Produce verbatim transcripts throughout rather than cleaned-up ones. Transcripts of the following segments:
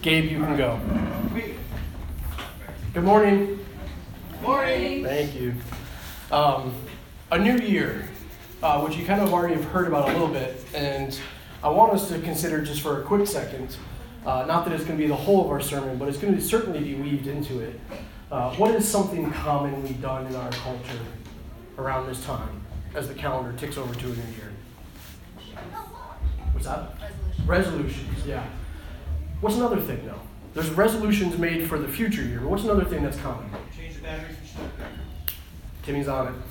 Gabe, you can go. Good morning. Morning. Thank you. Um, a new year, uh, which you kind of already have heard about a little bit, and I want us to consider just for a quick second, uh, not that it's going to be the whole of our sermon, but it's going to certainly be weaved into it. Uh, what is something commonly done in our culture around this time as the calendar ticks over to a new year? What's that? Resolutions. Resolutions, yeah. What's another thing, though? There's resolutions made for the future year, but what's another thing that's common? Change the batteries for Stuttgart. Timmy's on it.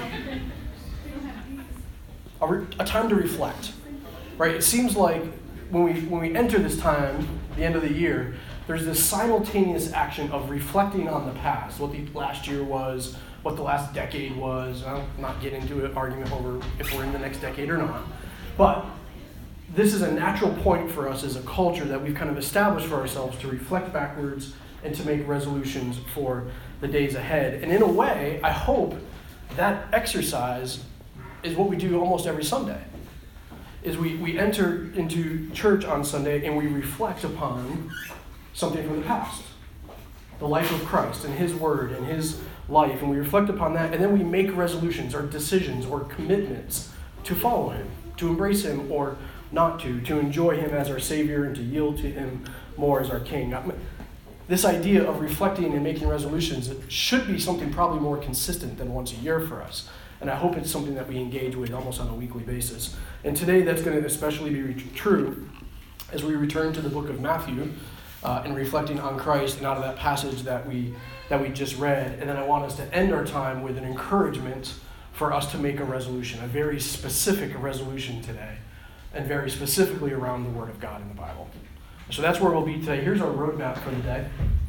A, re- a time to reflect, right? It seems like when we when we enter this time, the end of the year, there's this simultaneous action of reflecting on the past, what the last year was, what the last decade was. I'll not get into an argument over if we're in the next decade or not, but this is a natural point for us as a culture that we've kind of established for ourselves to reflect backwards and to make resolutions for the days ahead. And in a way, I hope that exercise is what we do almost every Sunday. Is we, we enter into church on Sunday and we reflect upon something from the past. The life of Christ and His Word and His life. And we reflect upon that and then we make resolutions or decisions or commitments to follow Him, to embrace Him or not to, to enjoy Him as our Savior and to yield to Him more as our King. This idea of reflecting and making resolutions, it should be something probably more consistent than once a year for us. And I hope it's something that we engage with almost on a weekly basis. And today that's going to especially be true as we return to the book of Matthew uh, and reflecting on Christ and out of that passage that we that we just read. And then I want us to end our time with an encouragement for us to make a resolution, a very specific resolution today, and very specifically around the Word of God in the Bible. So that's where we'll be today. Here's our roadmap for the day.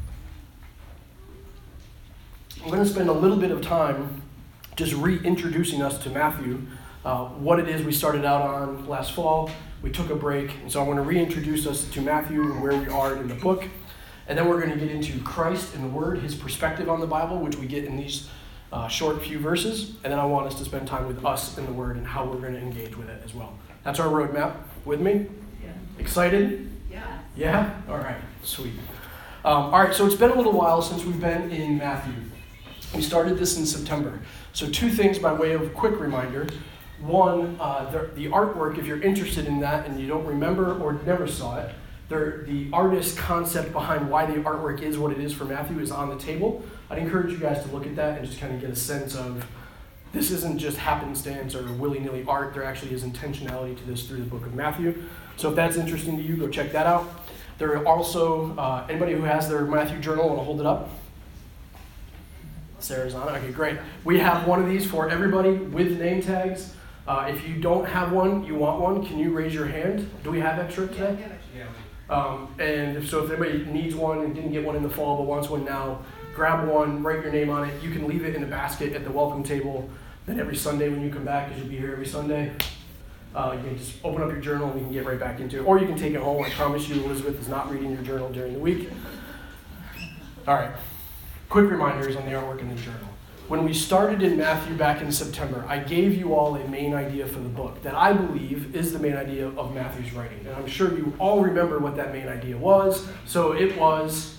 I'm going to spend a little bit of time just reintroducing us to Matthew, uh, what it is we started out on last fall. We took a break, and so I want to reintroduce us to Matthew and where we are in the book. And then we're going to get into Christ and the Word, His perspective on the Bible, which we get in these uh, short few verses. And then I want us to spend time with us and the Word and how we're going to engage with it as well. That's our roadmap. With me? Yeah. Excited? Yeah. Yeah? All right. Sweet. Um, all right, so it's been a little while since we've been in Matthew. We started this in September. So two things by way of quick reminder. One, uh, the, the artwork, if you're interested in that and you don't remember or never saw it, the artist concept behind why the artwork is what it is for Matthew is on the table. I'd encourage you guys to look at that and just kind of get a sense of this isn't just happenstance or willy-nilly art. There actually is intentionality to this through the book of Matthew. So if that's interesting to you, go check that out. There are also, uh, anybody who has their Matthew journal, want to hold it up? Sarah's on it. Okay, great. We have one of these for everybody with name tags. Uh, if you don't have one, you want one, can you raise your hand? Do we have extra today? Yeah. Um, and if, so if anybody needs one and didn't get one in the fall but wants one now, grab one, write your name on it. You can leave it in a basket at the welcome table. Then every Sunday when you come back, because you'll be here every Sunday, uh, you can just open up your journal and we can get right back into it. Or you can take it home. I promise you Elizabeth is not reading your journal during the week. All right. Quick reminders on the artwork in the journal. When we started in Matthew back in September, I gave you all a main idea for the book that I believe is the main idea of Matthew's writing. And I'm sure you all remember what that main idea was. So it was...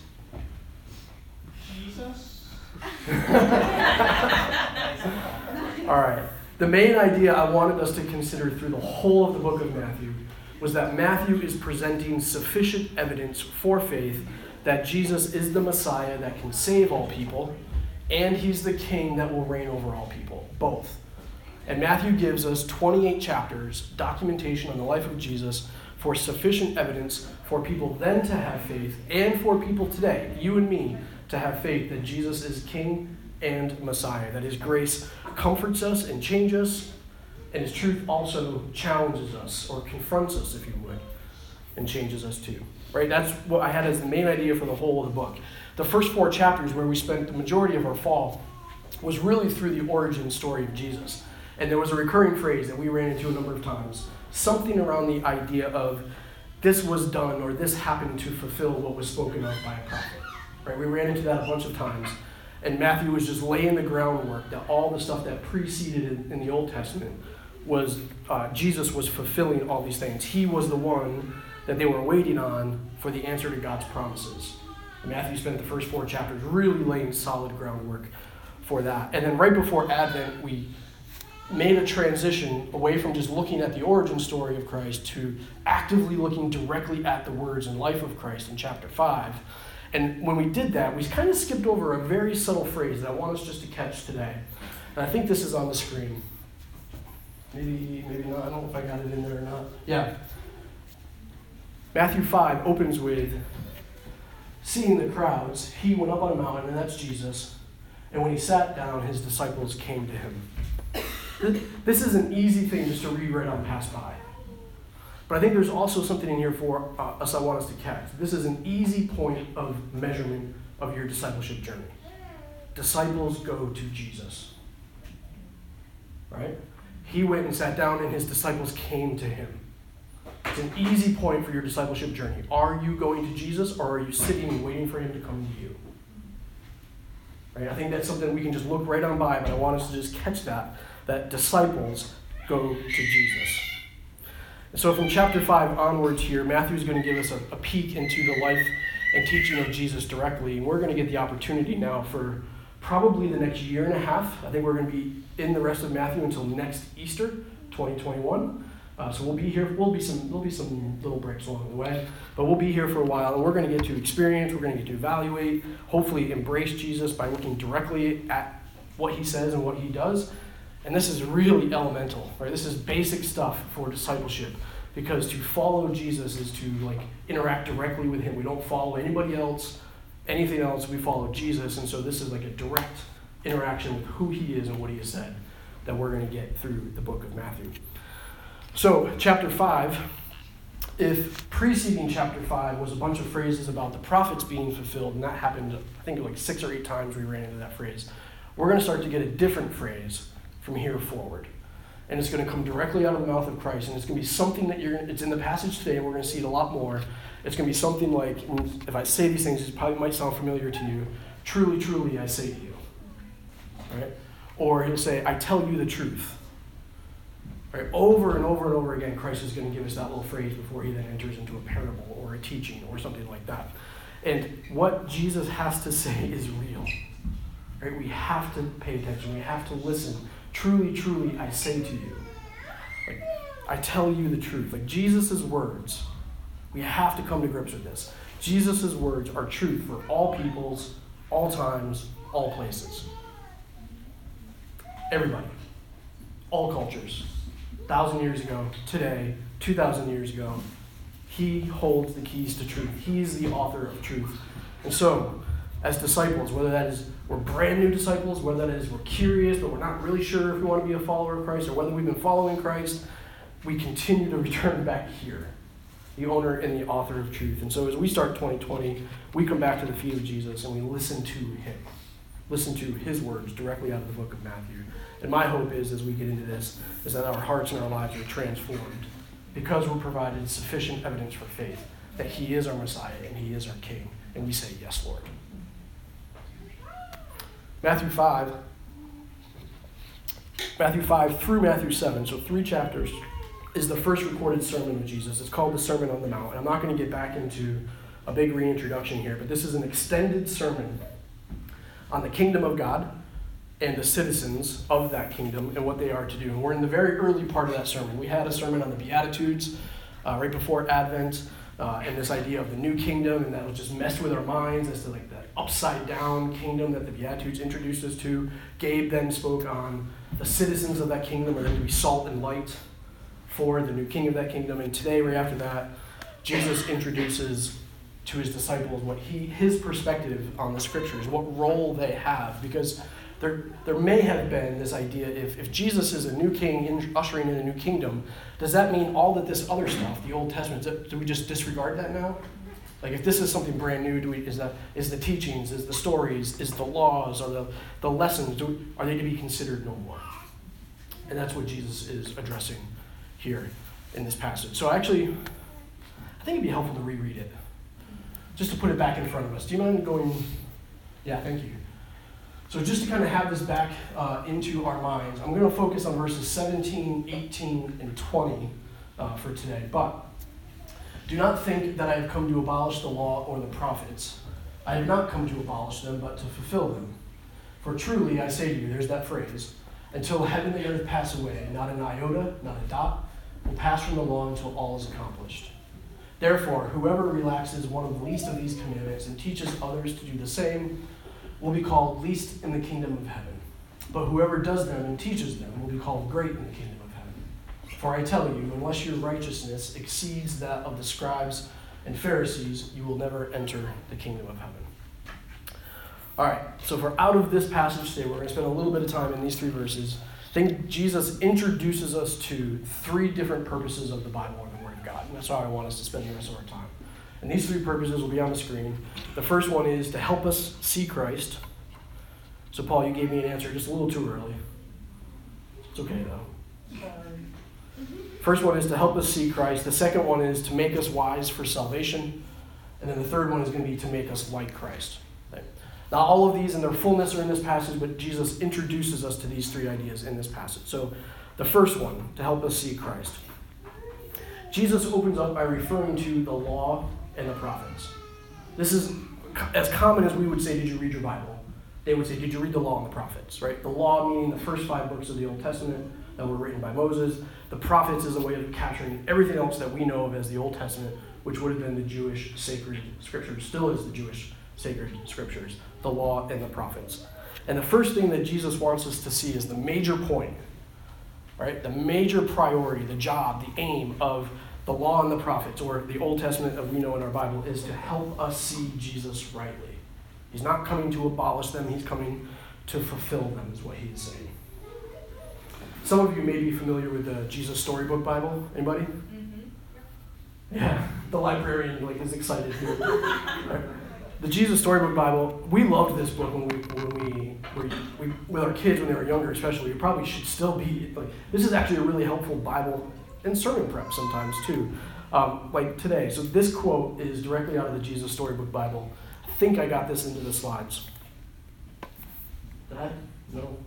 Jesus? All right. The main idea I wanted us to consider through the whole of the book of Matthew was that Matthew is presenting sufficient evidence for faith that Jesus is the Messiah that can save all people, and He's the King that will reign over all people, both. And Matthew gives us twenty-eight chapters, documentation on the life of Jesus, for sufficient evidence for people then to have faith, and for people today, you and me, to have faith that Jesus is King and Messiah, that His grace comforts us and changes us, and His truth also challenges us, or confronts us, if you would, and changes us too. Right? That's what I had as the main idea for the whole of the book. The first four chapters, where we spent the majority of our fall, was really through the origin story of Jesus. And there was a recurring phrase that we ran into a number of times, something around the idea of this was done or this happened to fulfill what was spoken of by a prophet. Right? We ran into that a bunch of times. And Matthew was just laying the groundwork that all the stuff that preceded in, in the Old Testament was, uh, Jesus was fulfilling all these things. He was the one that they were waiting on for the answer to God's promises. And Matthew spent the first four chapters really laying solid groundwork for that. And then right before Advent, we made a transition away from just looking at the origin story of Christ to actively looking directly at the words and life of Christ in chapter five. And when we did that, we kind of skipped over a very subtle phrase that I want us just to catch today. And I think this is on the screen. Maybe, maybe not. I don't know if I got it in there or not. Yeah. Matthew five opens with, seeing the crowds, he went up on a mountain, and that's Jesus. And when he sat down, his disciples came to him. This is an easy thing just to read right on pass by. But I think there's also something in here for uh, us I want us to catch. This is an easy point of measurement of your discipleship journey. Disciples go to Jesus. Right? He went and sat down, and his disciples came to him. It's an easy point for your discipleship journey. Are you going to Jesus, or are you sitting and waiting for him to come to you? Right? I think that's something we can just look right on by, but I want us to just catch that, that disciples go to Jesus. And so from chapter five onwards here, Matthew is going to give us a, a peek into the life and teaching of Jesus directly, and we're going to get the opportunity now for probably the next year and a half. I think we're going to be in the rest of Matthew until next Easter, twenty twenty-one. Uh, so we'll be here. We'll be some. There'll be some little breaks along the way, but we'll be here for a while, and we're going to get to experience. We're going to get to evaluate. Hopefully, embrace Jesus by looking directly at what he says and what he does. And this is really elemental, right? This is basic stuff for discipleship, because to follow Jesus is to like interact directly with him. We don't follow anybody else, anything else. We follow Jesus, and so this is like a direct interaction with who he is and what he has said that we're going to get through the book of Matthew. So, chapter five, if preceding chapter five was a bunch of phrases about the prophets being fulfilled, and that happened, I think like six or eight times we ran into that phrase, we're going to start to get a different phrase from here forward. And it's going to come directly out of the mouth of Christ, and it's going to be something that you're, it's in the passage today, and we're going to see it a lot more. It's going to be something like, if I say these things, it probably might sound familiar to you, truly, truly, I say to you. Right? Or he'll say, I tell you the truth. Right? Over and over and over again, Christ is going to give us that little phrase before he then enters into a parable or a teaching or something like that. And what Jesus has to say is real. Right? We have to pay attention. We have to listen. Truly, truly, I say to you. Like, I tell you the truth. Like Jesus' words, we have to come to grips with this. Jesus' words are truth for all peoples, all times, all places. Everybody. All cultures. A thousand years ago, today, two thousand years ago, he holds the keys to truth. He's the author of truth. And so, as disciples, whether that is we're brand new disciples, whether that is we're curious but we're not really sure if we want to be a follower of Christ, or whether we've been following Christ, we continue to return back here, the owner and the author of truth. And so as we start twenty twenty, we come back to the feet of Jesus and we listen to him, listen to his words directly out of the book of Matthew. And my hope is, as we get into this, is that our hearts and our lives are transformed because we're provided sufficient evidence for faith that he is our Messiah and he is our King. And we say, yes, Lord. Matthew five, Matthew five through Matthew seven, so three chapters, is the first recorded sermon of Jesus. It's called the Sermon on the Mount. And I'm not going to get back into a big reintroduction here, but this is an extended sermon on the kingdom of God and the citizens of that kingdom and what they are to do. And we're in the very early part of that sermon. We had a sermon on the Beatitudes uh, right before Advent, uh, and this idea of the new kingdom, and that was just messed with our minds as to like that upside down kingdom that the Beatitudes introduced us to. Gabe then spoke on the citizens of that kingdom are going to be salt and light for the new king of that kingdom. And today, right after that, Jesus introduces to his disciples what he his perspective on the scriptures, what role they have, because There, there may have been this idea, if, if Jesus is a new king in, ushering in a new kingdom, does that mean all that this other stuff, the Old Testament, that, do we just disregard that now? Like if this is something brand new, do we, is that is the teachings, is the stories, is the laws, or the, the lessons, do we, are they to be considered no more? And that's what Jesus is addressing here in this passage. So actually, I think it'd be helpful to reread it, just to put it back in front of us. Do you mind going? Yeah, thank you. So just to kind of have this back uh, into our minds, I'm going to focus on verses seventeen, eighteen, and twenty uh, for today. But Do not think that I have come to abolish the law or the prophets. I have not come to abolish them, but to fulfill them. For truly, I say to you, there's that phrase, until heaven and earth pass away, not an iota, not a dot, will pass from the law until all is accomplished. Therefore, whoever relaxes one of the least of these commandments and teaches others to do the same will be called least in the kingdom of heaven. But whoever does them and teaches them will be called great in the kingdom of heaven. For I tell you, unless your righteousness exceeds that of the scribes and Pharisees, you will never enter the kingdom of heaven. All right, so for out of this passage today, we're going to spend a little bit of time in these three verses. I think Jesus introduces us to three different purposes of the Bible and the Word of God, and that's how I want us to spend the rest of our time. And these three purposes will be on the screen. The first one is to help us see Christ. So Paul, you gave me an answer just a little too early. It's okay though. First one is to help us see Christ. The second one is to make us wise for salvation. And then the third one is going to be to make us like Christ. Right? Now all of these in their fullness are in this passage, but Jesus introduces us to these three ideas in this passage. So the first one, to help us see Christ. Jesus opens up by referring to the law and the prophets. This is as common as we would say, did you read your Bible? They would say, did you read the law and the prophets, right? The law meaning the first five books of the Old Testament that were written by Moses. The prophets is a way of capturing everything else that we know of as the Old Testament, which would have been the Jewish sacred scriptures, still is the Jewish sacred scriptures, the law and the prophets. And the first thing that Jesus wants us to see is the major point, right? The major priority, the job, the aim of the law and the prophets, or the Old Testament that we know in our Bible, is to help us see Jesus rightly. He's not coming to abolish them, he's coming to fulfill them, is what he's saying. Some of you may be familiar with the Jesus Storybook Bible. Anybody? Mm-hmm. Yeah, the librarian like is excited here. Right? The Jesus Storybook Bible, we loved this book when we when we, were, we with our kids when they were younger, especially. It probably should still be like this is actually a really helpful Bible and sermon prep sometimes too. Um, like today. So this quote is directly out of the Jesus Storybook Bible. I think I got this into the slides. Did I? No.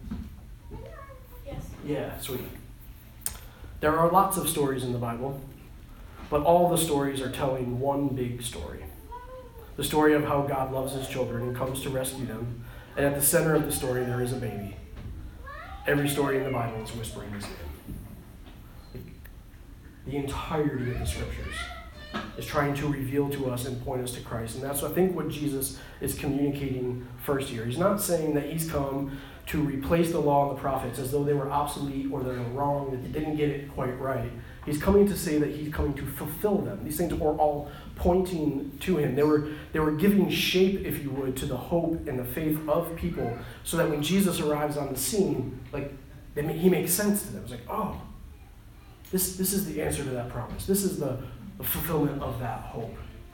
Yes. Yeah, sweet. There are lots of stories in the Bible, but all the stories are telling one big story. The story of how God loves his children and comes to rescue them. And at the center of the story, there is a baby. Every story in the Bible is whispering his name. The entirety of the scriptures is trying to reveal to us and point us to Christ. And that's, I think, what Jesus is communicating first here. He's not saying that he's come to replace the law and the prophets as though they were obsolete or they're wrong, that they didn't get it quite right. He's coming to say that he's coming to fulfill them. These things are all pointing to him. They were, they were giving shape, if you would, to the hope and the faith of people so that when Jesus arrives on the scene, like they, he makes sense to them. It's like, oh, this, this is the answer to that promise. This is the, the fulfillment of that hope.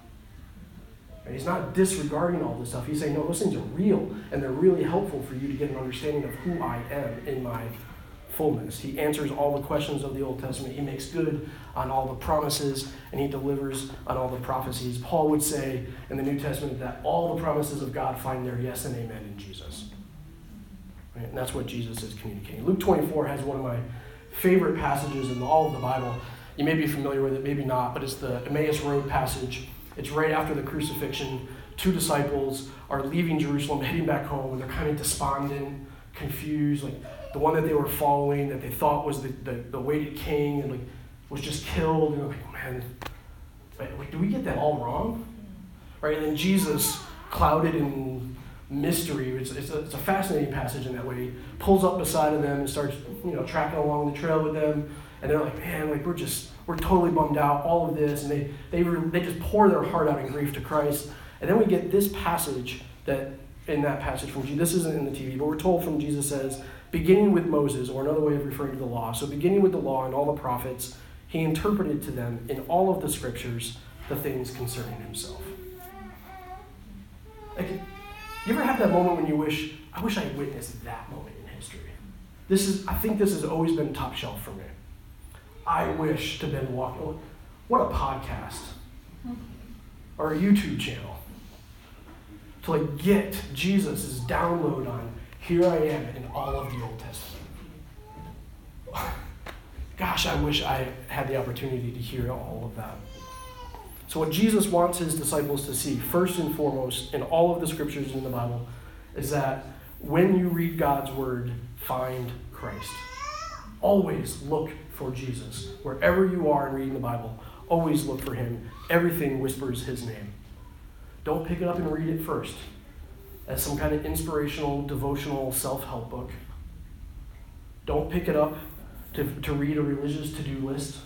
And he's not disregarding all this stuff. He's saying, no, those things are real, and they're really helpful for you to get an understanding of who I am in my fullness. He answers all the questions of the Old Testament. He makes good on all the promises, and he delivers on all the prophecies. Paul would say in the New Testament that all the promises of God find their yes and amen in Jesus. Right? And that's what Jesus is communicating. Luke twenty-four has one of my favorite passages in all of the Bible. You may be familiar with it, maybe not, but it's the Emmaus Road passage. It's right after the crucifixion. Two disciples are leaving Jerusalem, heading back home, and they're kind of despondent, confused. Like the one that they were following, that they thought was the, the, the awaited king, and like was just killed. And they're like, man, wait, do we get that all wrong? Right? And then Jesus, clouded in mystery, it's, it's, a, it's a fascinating passage in that way. He pulls up beside of them and starts, you know, tracking along the trail with them. And they're like, man, like we're just, we're totally bummed out, all of this. And they they re, they just pour their heart out in grief to Christ. And then we get this passage that, in that passage from Jesus, this isn't in the T V, but we're told from Jesus says, beginning with Moses, or another way of referring to the law. So beginning with the law and all the prophets, he interpreted to them in all of the scriptures the things concerning himself. Like, you ever have that moment when you wish, I wish I witnessed that moment in history? This is, I think this has always been top shelf for me. I wish to have been walking, what a podcast, or a YouTube channel, to like get Jesus' download on, here I am in all of the Old Testament. Gosh, I wish I had the opportunity to hear all of that. So what Jesus wants his disciples to see, first and foremost, in all of the scriptures in the Bible, is that when you read God's word, find Christ. Always look for Jesus. Wherever you are in reading the Bible, always look for him. Everything whispers his name. Don't pick it up and read it first as some kind of inspirational, devotional, self-help book. Don't pick it up to, to read a religious to-do list.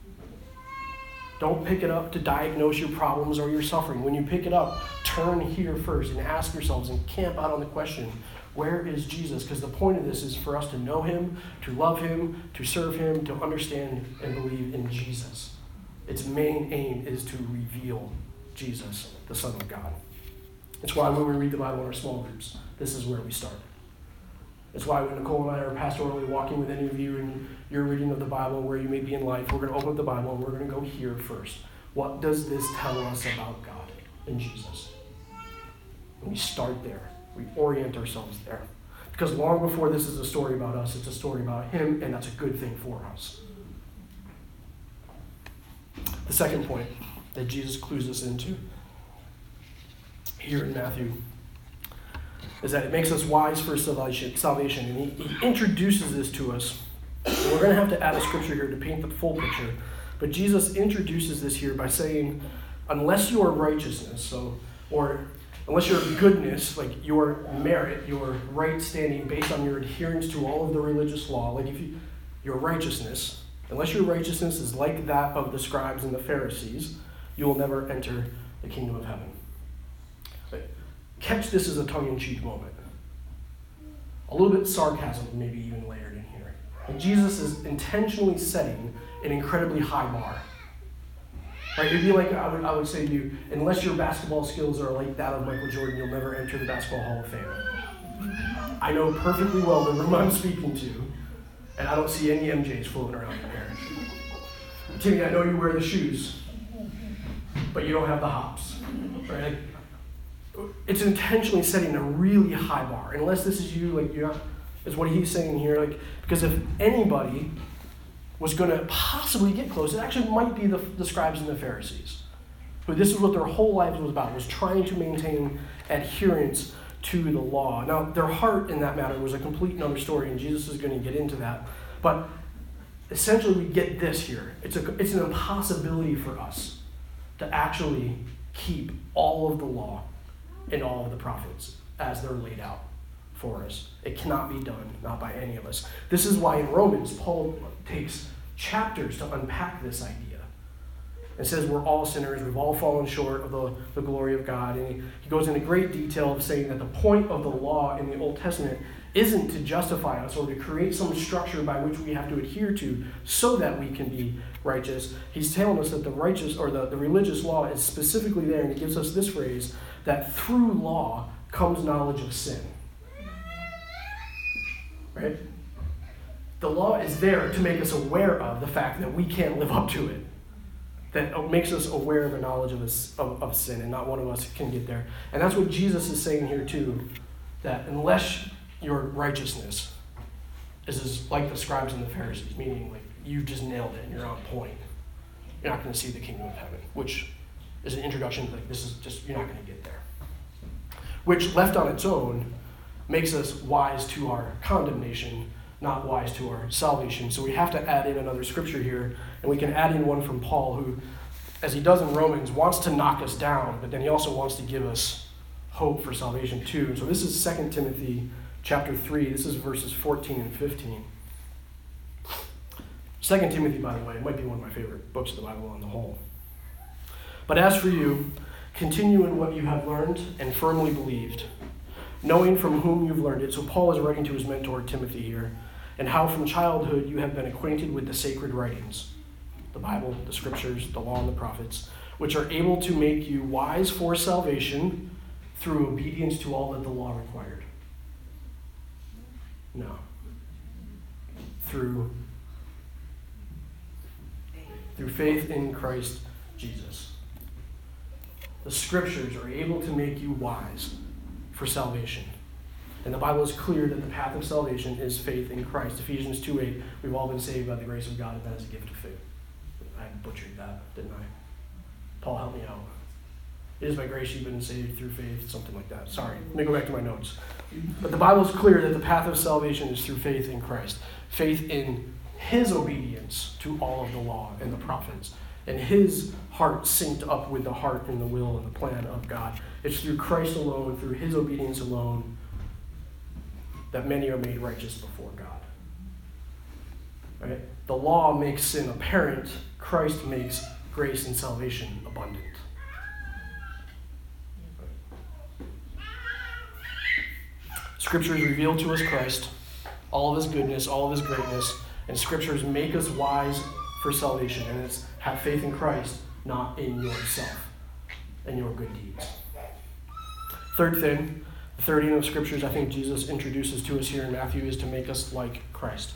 Don't pick it up to diagnose your problems or your suffering. When you pick it up, turn here first and ask yourselves and camp out on the question, where is Jesus? Because the point of this is for us to know him, to love him, to serve him, to understand and believe in Jesus. Its main aim is to reveal Jesus, the Son of God. It's why when we read the Bible in our small groups, this is where we start. It's why when Nicole and I are pastorally walking with any of you in your reading of the Bible, where you may be in life, we're going to open up the Bible and we're going to go here first. What does this tell us about God and Jesus? And we start there. We orient ourselves there. Because long before this is a story about us, it's a story about him, and that's a good thing for us. The second point that Jesus clues us into here in Matthew is that it makes us wise for salvation, salvation. And he, he introduces this to us. And we're going to have to add a scripture here to paint the full picture. But Jesus introduces this here by saying, unless your righteousness, so, or unless your goodness, like your merit, your right standing based on your adherence to all of the religious law, like if you, your righteousness, unless your righteousness is like that of the scribes and the Pharisees, you will never enter the kingdom of heaven. But catch this as a tongue-in-cheek moment. A little bit sarcasm maybe even layered in here. And Jesus is intentionally setting an incredibly high bar. Right? It'd be like, I would, I would say to you, unless your basketball skills are like that of Michael Jordan, you'll never enter the Basketball Hall of Fame. I know perfectly well the room I'm speaking to, and I don't see any M Js floating around in there. Timmy, I know you wear the shoes, but you don't have the hops. Right? It's intentionally setting a really high bar. Unless this is you, like you're not, is what he's saying here. Like, because if anybody was going to possibly get close, it actually might be the, the scribes and the Pharisees. But this is what their whole lives was about, was trying to maintain adherence to the law. Now, their heart in that matter was a complete and other story, and Jesus is going to get into that. But essentially, we get this here. It's a, it's an impossibility for us to actually keep all of the law and all of the prophets as they're laid out for us. It cannot be done, not by any of us. This is why in Romans, Paul takes chapters to unpack this idea. It says we're all sinners, we've all fallen short of the, the glory of God. And he, he goes into great detail of saying that the point of the law in the Old Testament isn't to justify us or to create some structure by which we have to adhere to so that we can be righteous. He's telling us that the righteous or the, the religious law is specifically there, and he gives us this phrase, that through law comes knowledge of sin. Right? The law is there to make us aware of the fact that we can't live up to it. That makes us aware of the knowledge of, a, of, of sin, and not one of us can get there. And that's what Jesus is saying here too, that unless your righteousness is as like the scribes and the Pharisees, meaning like you just nailed it and you're on point, you're not going to see the kingdom of heaven, which is an introduction to like, this is just, you're not going to get there. Which, left on its own, makes us wise to our condemnation, not wise to our salvation. So we have to add in another scripture here, and we can add in one from Paul, who, as he does in Romans, wants to knock us down, but then he also wants to give us hope for salvation too. So this is Second Timothy chapter three. This is verses fourteen and fifteen. Second Timothy, by the way, might be one of my favorite books of the Bible on the whole. But as for you, continue in what you have learned and firmly believed, knowing from whom you've learned it. So Paul is writing to his mentor Timothy here, and how from childhood you have been acquainted with the sacred writings, the Bible, the scriptures, the law, and the prophets, which are able to make you wise for salvation through obedience to all that the law required. No. Through, through faith in Christ Jesus. The scriptures are able to make you wise for salvation. And the Bible is clear that the path of salvation is faith in Christ. Ephesians two eight, we've all been saved by the grace of God, and that is a gift of faith. I butchered that, didn't I? Paul, help me out. It is by grace you've been saved through faith, something like that. Sorry, let me go back to my notes. But the Bible is clear that the path of salvation is through faith in Christ. Faith in his obedience to all of the law and the prophets. And his heart synced up with the heart and the will and the plan of God. It's through Christ alone, through his obedience alone, that many are made righteous before God. Right? The law makes sin apparent. Christ makes grace and salvation abundant. Scriptures reveal to us Christ, all of his goodness, all of his greatness, and scriptures make us wise for salvation. And it's have faith in Christ, not in yourself and your good deeds. Third thing, the third end of scriptures I think Jesus introduces to us here in Matthew is to make us like Christ.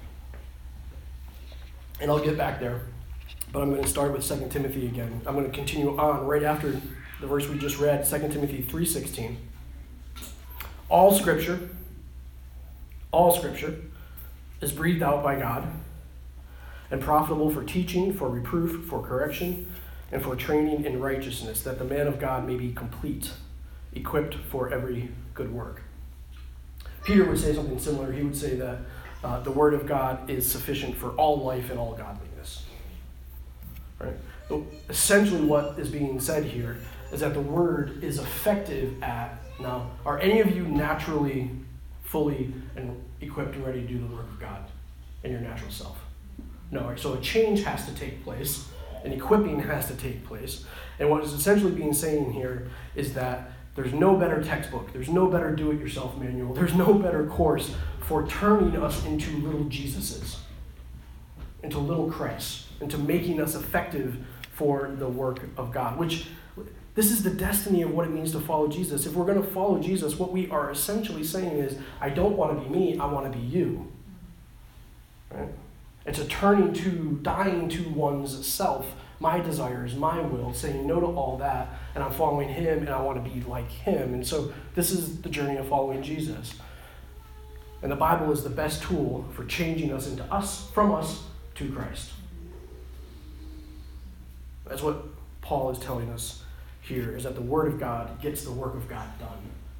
And I'll get back there, but I'm going to start with Second Timothy again. I'm going to continue on right after the verse we just read, Second Timothy three sixteen. All scripture, all scripture is breathed out by God and profitable for teaching, for reproof, for correction, and for training in righteousness, that the man of God may be complete, equipped for every good work. Peter would say something similar. He would say that uh, the word of God is sufficient for all life and all godliness. Right? So essentially what is being said here is that the word is effective at, now, are any of you naturally fully and equipped and ready to do the work of God in your natural self? No, right? So a change has to take place, an equipping has to take place. And what is essentially being saying here is that there's no better textbook, there's no better do-it-yourself manual, there's no better course for turning us into little Jesuses, into little Christs, into making us effective for the work of God, which this is the destiny of what it means to follow Jesus. If we're going to follow Jesus, what we are essentially saying is, I don't want to be me, I want to be you. Right? It's a turning to, dying to one's self, my desires, my will, saying no to all that, and I'm following him, and I want to be like him. And so this is the journey of following Jesus. And the Bible is the best tool for changing us into us, from us to Christ. That's what Paul is telling us here, is that the Word of God gets the work of God done.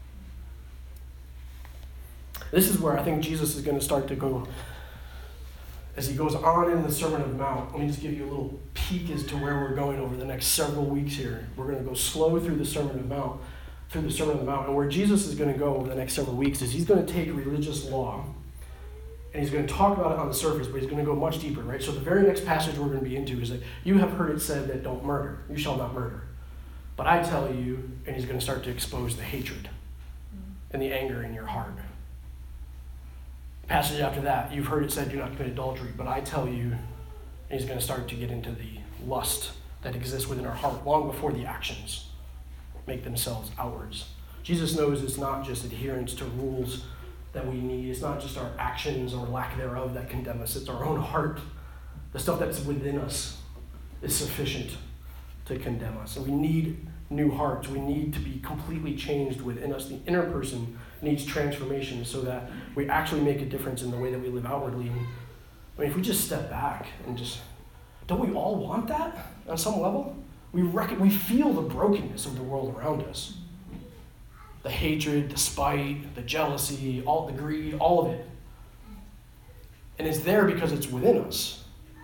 This is where I think Jesus is going to start to go, as he goes on in the Sermon on the Mount. Let me just give you a little peek as to where we're going over the next several weeks here. We're going to go slow through the Sermon on the Mount, through the Sermon on the Mount, and where Jesus is going to go over the next several weeks is he's going to take religious law, and he's going to talk about it on the surface, but he's going to go much deeper, right? So the very next passage we're going to be into is that you have heard it said that don't murder, you shall not murder. But I tell you, and he's going to start to expose the hatred and the anger in your heart. Passage after that, you've heard it said do not commit adultery, but I tell you, and he's going to start to get into the lust that exists within our heart long before the actions make themselves outwards. Jesus knows it's not just adherence to rules that we need. It's not just our actions or lack thereof that condemn us. It's our own heart. The stuff that's within us is sufficient to condemn us. And we need new hearts. We need to be completely changed within us. The inner person needs transformation so that we actually make a difference in the way that we live outwardly. I mean, if we just step back and just, don't we all want that on some level? We rec- we feel the brokenness of the world around us. The hatred, the spite, the jealousy, all the greed, all of it. And it's there because it's within us.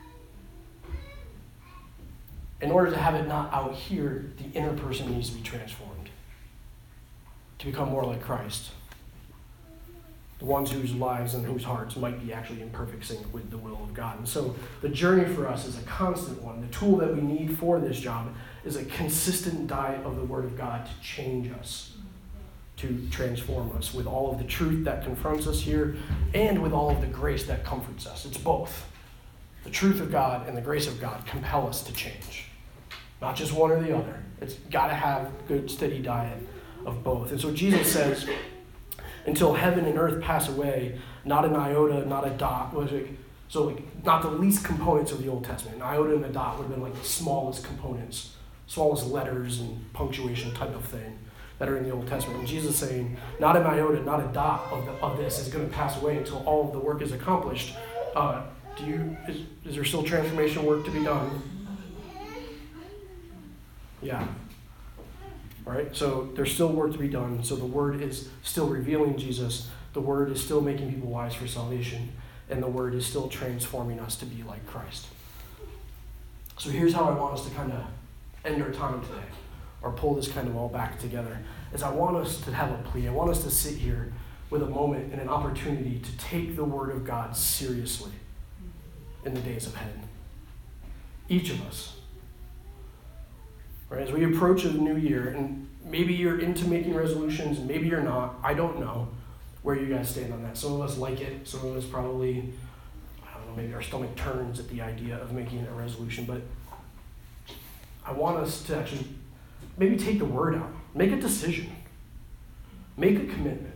In order to have it not out here, the inner person needs to be transformed to become more like Christ. The ones whose lives and whose hearts might be actually in perfect sync with the will of God. And so the journey for us is a constant one. The tool that we need for this job is a consistent diet of the Word of God to change us, to transform us with all of the truth that confronts us here and with all of the grace that comforts us. It's both. The truth of God and the grace of God compel us to change. Not just one or the other. It's got to have a good, steady diet of both. And so Jesus says, until heaven and earth pass away, not an iota, not a dot. Was it? So like not the least components of the Old Testament. An iota and a dot would have been like the smallest components, smallest letters and punctuation type of thing that are in the Old Testament. And Jesus is saying, not an iota, not a dot of, the, of this is going to pass away until all of the work is accomplished. Uh, do you? Is, is there still transformation work to be done? Yeah. All right, so there's still work to be done. So the Word is still revealing Jesus. The Word is still making people wise for salvation. And the Word is still transforming us to be like Christ. So here's how I want us to kind of end our time today, or pull this kind of all back together, is I want us to have a plea. I want us to sit here with a moment and an opportunity to take the Word of God seriously in the days ahead. Each of us. Right? As we approach a new year, and maybe you're into making resolutions, maybe you're not. I don't know where you guys stand on that. Some of us like it. Some of us probably, I don't know, maybe our stomach turns at the idea of making a resolution. But I want us to actually maybe take the word out. Make a decision. Make a commitment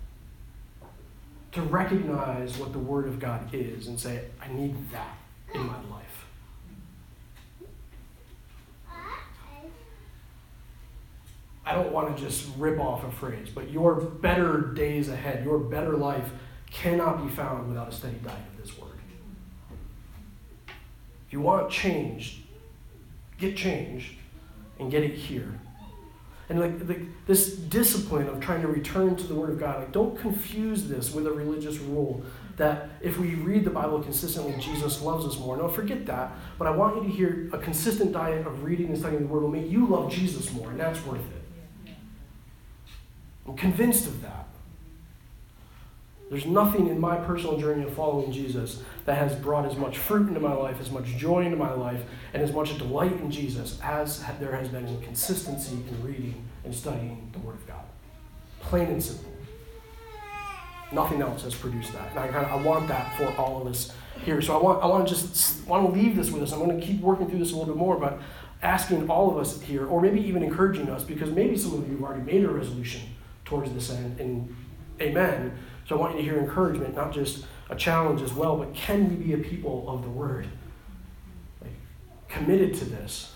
to recognize what the Word of God is and say, I need that in my life. I don't want to just rip off a phrase, but your better days ahead, your better life cannot be found without a steady diet of this Word. If you want change, get change and get it here. And like, like this discipline of trying to return to the Word of God, like don't confuse this with a religious rule that if we read the Bible consistently, Jesus loves us more. No, forget that. But I want you to hear a consistent diet of reading and studying the Word will make you love Jesus more, and that's worth it. I'm convinced of that. There's nothing in my personal journey of following Jesus that has brought as much fruit into my life, as much joy into my life, and as much delight in Jesus as there has been in consistency in reading and studying the Word of God. Plain and simple. Nothing else has produced that. And I, kind of, I want that for all of us here. So I want I want to just want to leave this with us. I'm going to keep working through this a little bit more, but asking all of us here, or maybe even encouraging us, because maybe some of you have already made a resolution towards this end, and amen. So I want you to hear encouragement, not just a challenge as well, but can we be a people of the Word? Like, committed to this.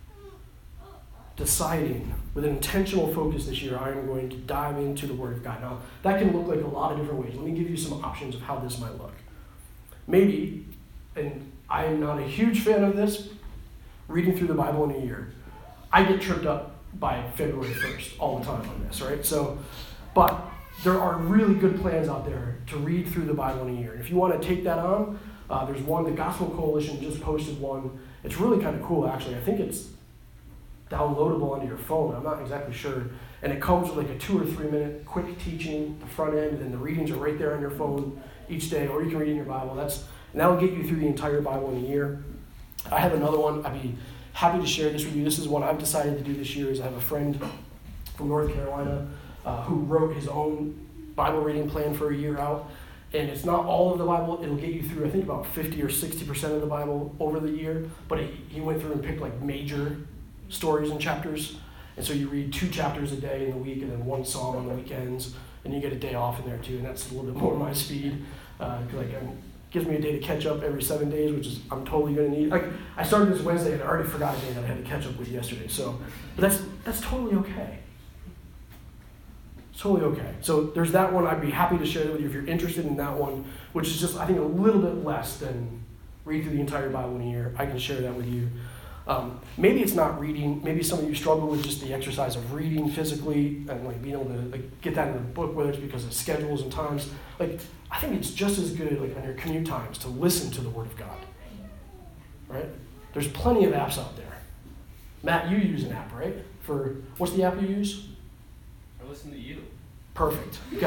Deciding with an intentional focus this year, I am going to dive into the Word of God. Now, that can look like a lot of different ways. Let me give you some options of how this might look. Maybe, and I am not a huge fan of this, reading through the Bible in a year. I get tripped up by February first all the time on this, right? So, but there are really good plans out there to read through the Bible in a year. If you want to take that on, uh, there's one, the Gospel Coalition just posted one. It's really kind of cool, actually. I think it's downloadable onto your phone. I'm not exactly sure. And it comes with like a two or three minute quick teaching, the front end, and then the readings are right there on your phone each day, or you can read in your Bible. That's and that'll get you through the entire Bible in a year. I have another one. I'd be happy to share this with you. This is one I've decided to do this year. Is I have a friend from North Carolina uh, who wrote his own Bible reading plan for a year out. And it's not all of the Bible. It'll get you through, I think, about fifty or sixty percent of the Bible over the year. But he, he went through and picked like major stories and chapters. And so you read two chapters a day in the week and then one psalm on the weekends. And you get a day off in there too. And that's a little bit more my speed. Uh, like it gives me a day to catch up every seven days, which is I'm totally going to need. Like I started this Wednesday and I already forgot a day that I had to catch up with yesterday. So but that's that's totally okay. Totally okay. So there's that one. I'd be happy to share that with you if you're interested in that one, which is just, I think, a little bit less than read through the entire Bible in a year. I can share that with you. Um, maybe it's not reading. Maybe some of you struggle with just the exercise of reading physically and like being able to like, get that in the book, whether it's because of schedules and times. Like I think it's just as good like on your commute times to listen to the Word of God. Right? There's plenty of apps out there. Matt, you use an app, right? For what's the app you use? Listen to you. Perfect. Okay.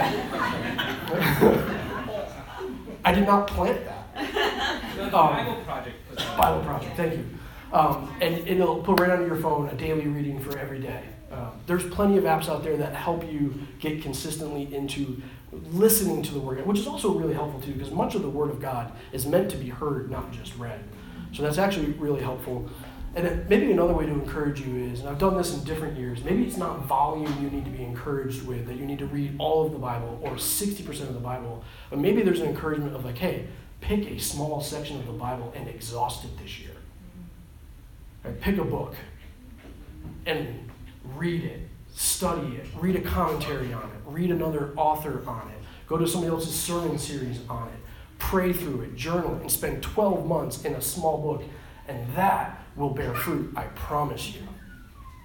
I did not plant that. The Um, Bible Project. was on. Bible Project, thank you. Um, and, and it'll put right onto your phone a daily reading for every day. Um, there's plenty of apps out there that help you get consistently into listening to the Word, which is also really helpful too, because much of the Word of God is meant to be heard, not just read. So that's actually really helpful. And then maybe another way to encourage you is, and I've done this in different years, maybe it's not volume you need to be encouraged with, that you need to read all of the Bible or sixty percent of the Bible, but maybe there's an encouragement of like, hey, pick a small section of the Bible and exhaust it this year. Right? Pick a book and read it, study it, read a commentary on it, read another author on it, go to somebody else's sermon series on it, pray through it, journal it, and spend twelve months in a small book, and that will bear fruit, I promise you.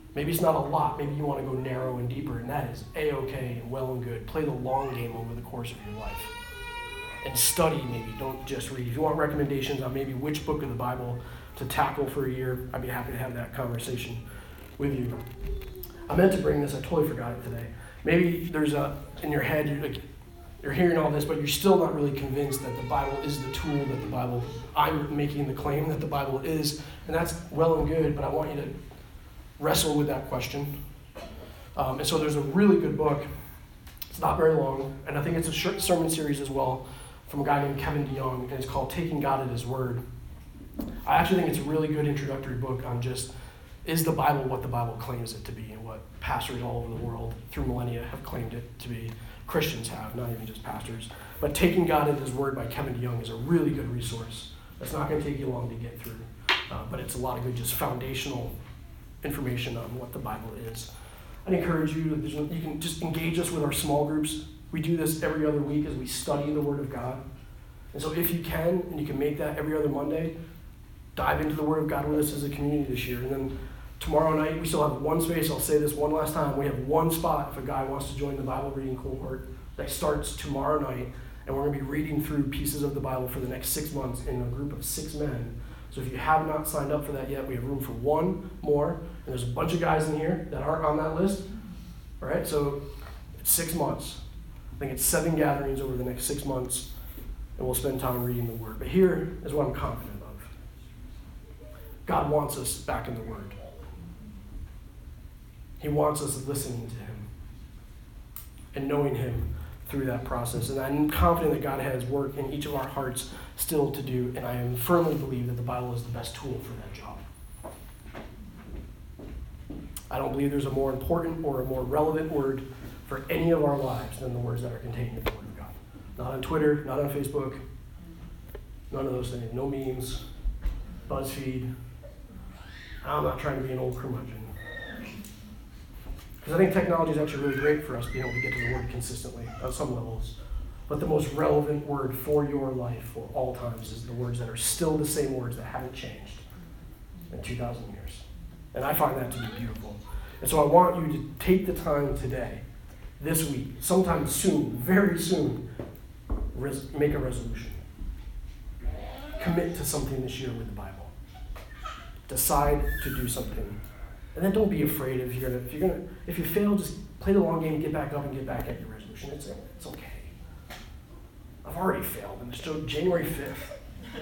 Maybe it's not a lot. Maybe you want to go narrow and deeper, and that is A-okay and well and good. Play the long game over the course of your life. And study maybe, don't just read. If you want recommendations on maybe which book of the Bible to tackle for a year, I'd be happy to have that conversation with you. I meant to bring this, I totally forgot it today. Maybe there's a, in your head, you're, like, you're hearing all this, but you're still not really convinced that the Bible is the tool that the Bible, I'm making the claim that the Bible is, and that's well and good, but I want you to wrestle with that question. Um, and so there's a really good book. It's not very long, and I think it's a short sermon series as well from a guy named Kevin DeYoung, and it's called Taking God at His Word. I actually think it's a really good introductory book on just, is the Bible what the Bible claims it to be, and what pastors all over the world through millennia have claimed it to be. Christians have, not even just pastors. But Taking God at His Word by Kevin DeYoung is a really good resource. It's not going to take you long to get through, uh, but it's a lot of good just foundational information on what the Bible is. I'd encourage you, you can just engage us with our small groups. We do this every other week as we study the Word of God. And so if you can, and you can make that every other Monday, dive into the Word of God with us as a community this year. And then tomorrow night, we still have one space. I'll say this one last time. We have one spot if a guy wants to join the Bible reading cohort that starts tomorrow night. And we're going to be reading through pieces of the Bible for the next six months in a group of six men. So if you have not signed up for that yet, we have room for one more. And there's a bunch of guys in here that aren't on that list. All right, so it's six months. I think it's seven gatherings over the next six months. And we'll spend time reading the Word. But here is what I'm confident of. God wants us back in the Word. He wants us listening to Him and knowing Him through that process. And I'm confident that God has work in each of our hearts still to do, and I firmly believe that the Bible is the best tool for that job. I don't believe there's a more important or a more relevant word for any of our lives than the words that are contained in the Word of God. Not on Twitter, not on Facebook, none of those things. No memes, BuzzFeed. I'm not trying to be an old curmudgeon. Because I think technology is actually really great for us being able to get to the Word consistently on some levels. But the most relevant word for your life for all times is the words that are still the same words that haven't changed in two thousand years. And I find that to be beautiful. And so I want you to take the time today, this week, sometime soon, very soon, res- make a resolution. Commit to something this year with the Bible. Decide to do something. And then don't be afraid if you're gonna if you're gonna if you fail, just play the long game, get back up and get back at your resolution. It's it's okay. I've already failed, and it's still January fifth.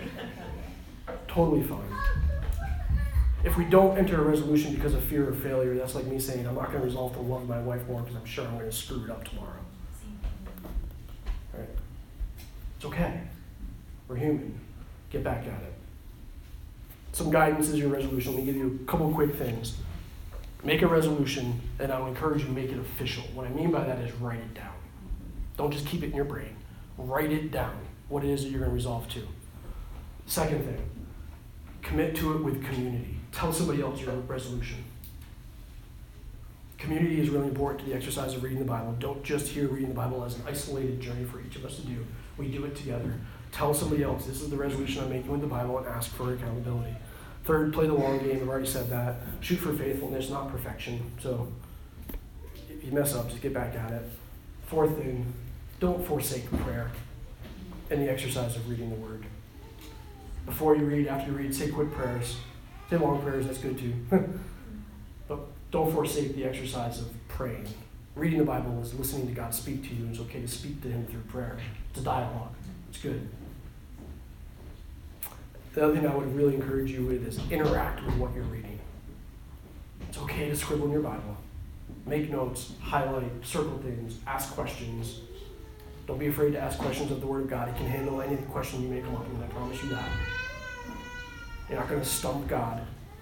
Totally fine. If we don't enter a resolution because of fear of failure, that's like me saying, I'm not going to resolve to love my wife more because I'm sure I'm going to screw it up tomorrow. All right? It's okay. We're human. Get back at it. Some guidance is your resolution. Let me give you a couple quick things. Make a resolution, and I'll encourage you to make it official. What I mean by that is write it down. Don't just keep it in your brain. Write it down, what it is that you're going to resolve to. Second thing, commit to it with community. Tell somebody else your resolution. Community is really important to the exercise of reading the Bible. Don't just hear reading the Bible as an isolated journey for each of us to do. We do it together. Tell somebody else, this is the resolution I'm making with the Bible, and ask for accountability. Third, play the long game. I've already said that. Shoot for faithfulness, not perfection. So if you mess up, just get back at it. Fourth thing, don't forsake prayer in the exercise of reading the Word. Before you read, after you read, say quick prayers. Say long prayers, that's good too. But don't forsake the exercise of praying. Reading the Bible is listening to God speak to you, and it's okay to speak to Him through prayer. It's a dialogue. It's good. The other thing I would really encourage you with is interact with what you're reading. It's okay to scribble in your Bible. Make notes, highlight, circle things, ask questions. Don't be afraid to ask questions of the Word of God. He can handle any question you may come up with, I promise you that. You're not going to stump God.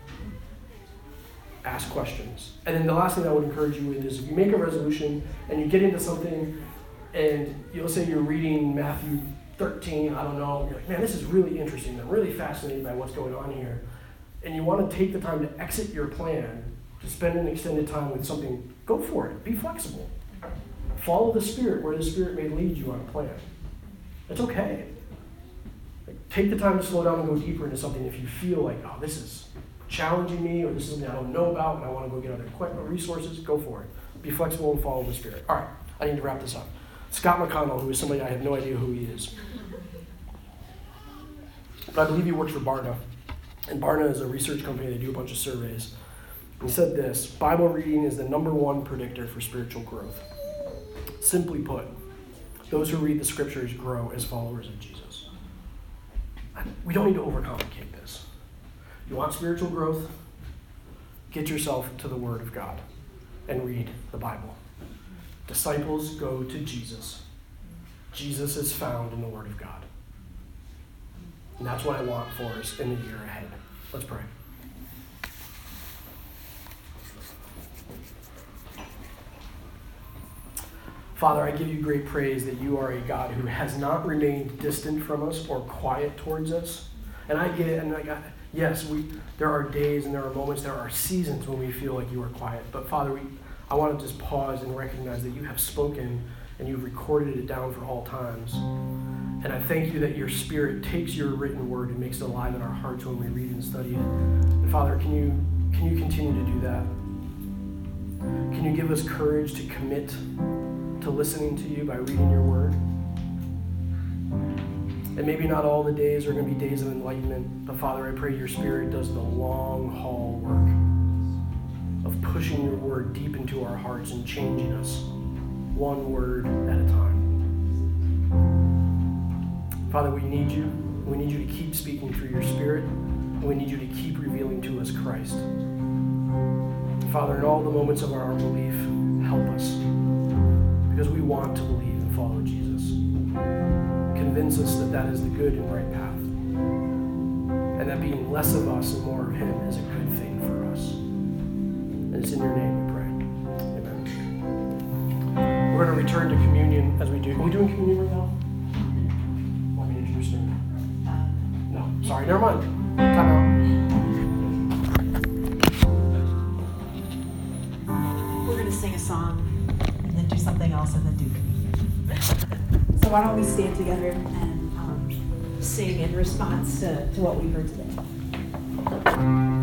Ask questions. And then the last thing I would encourage you with is if you make a resolution and you get into something and you'll say you're reading Matthew thirteen, I don't know, you're like, man, this is really interesting. I'm really fascinated by what's going on here. And you want to take the time to exit your plan, to spend an extended time with something, go for it. Be flexible. Follow the Spirit where the Spirit may lead you on a plan. It's okay. Like, take the time to slow down and go deeper into something if you feel like, oh, this is challenging me, or this is something I don't know about and I want to go get other quick resources, go for it. Be flexible and follow the Spirit. All right, I need to wrap this up. Scott McConnell, who is somebody I have no idea who he is, but I believe he works for Barna. And Barna is a research company. They do a bunch of surveys. He said this: Bible reading is the number one predictor for spiritual growth. Simply put, those who read the scriptures grow as followers of Jesus. We don't need to overcomplicate this. You want spiritual growth? Get yourself to the Word of God and read the Bible. Disciples go to Jesus. Jesus is found in the Word of God. And that's what I want for us in the year ahead. Let's pray. Father, I give you great praise that you are a God who has not remained distant from us or quiet towards us. And I get it, and like, I, yes, we there are days and there are moments, there are seasons when we feel like you are quiet. But Father, we I want to just pause and recognize that you have spoken and you've recorded it down for all times. And I thank you that your Spirit takes your written word and makes it alive in our hearts when we read and study it. And Father, can you can you continue to do that? Can you give us courage to commit to listening to you by reading your word? And maybe not all the days are going to be days of enlightenment, but Father, I pray your Spirit does the long haul work of pushing your word deep into our hearts and changing us one word at a time. Father, we need you. We need you to keep speaking through your Spirit, and we need you to keep revealing to us Christ. And Father, in all the moments of our unbelief, help us, because we want to believe and follow Jesus. Convince us that that is the good and right path, and that being less of us and more of him is a good thing for us. And it's in your name we pray. Amen. We're going to return to communion as we do. Are we doing communion right now? Want me to introduce them? No. Sorry, never mind. Time out. We're going to sing a song and then do something else and then do communion. So why don't we stand together and um, sing in response to, to what we heard today.